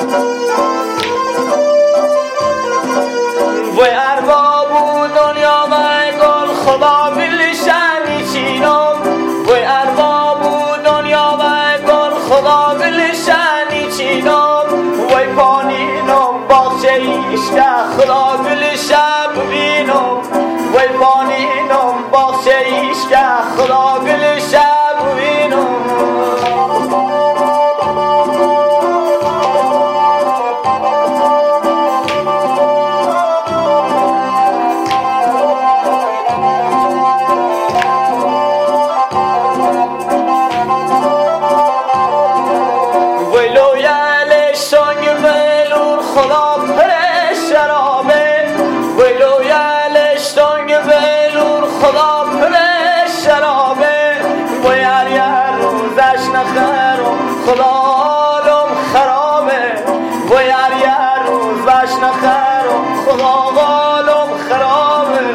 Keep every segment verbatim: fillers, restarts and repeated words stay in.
وی ارباب و دنیا و گل خدا بلشنی چینم وی ارباب و دنیا و گل خدا بلشنی چینم وی پانینم باخچه ایشکه خدا بلشن ببینم وی پانینم باخچه ایشکه خدا بلشن ببینم خدا پر شرابه ویلو یلش تنگ ویلور خدا پر شرابه وی هر یه روزش نخرم خدا حالم خرابه وی هر یه روزش نخرم خدا حالم خرابه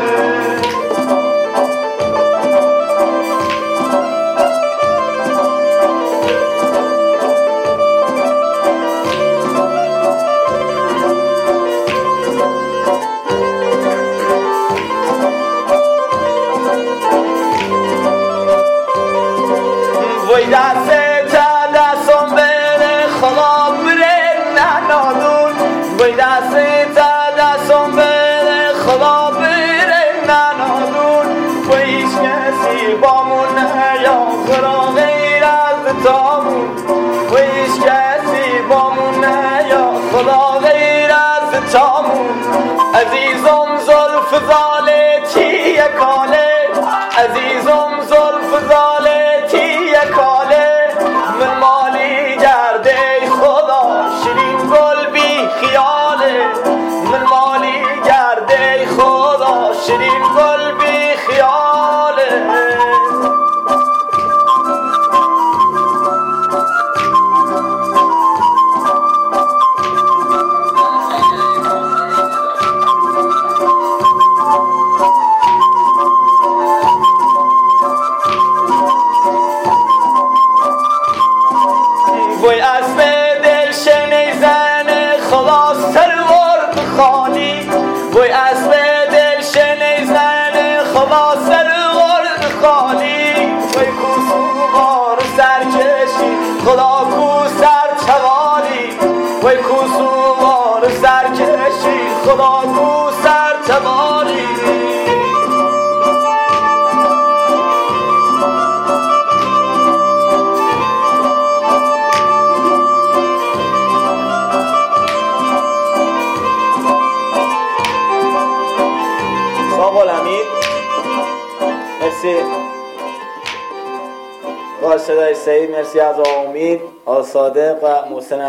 وی دست تا دستم بره خدا بره ننادون وی دست تا دستم بره خدا بره ننادون وی هیچ کسی بامون نیا خدا غیر از تامون وی هیچ کسی بامون نیا خدا غیر از تامون عزیزم زلف زاله تیه کاله عزیزم زلف زاله تیه کاله من مالی گرده خدا شیرین گل بی خیاله من مالی گرده خدا شیرین گل بی خیاله وی اسب دل شنی زن خدا سرورد خالی وی اسب دل شنی زن خدا سرورد خالی وی کوسوار سرکشی خدا کو سر چوالی وی کوسوار سرکشی خدا کو سر چوالی مرسی با صدای سعید مرسی از امید آقا صادق و محسن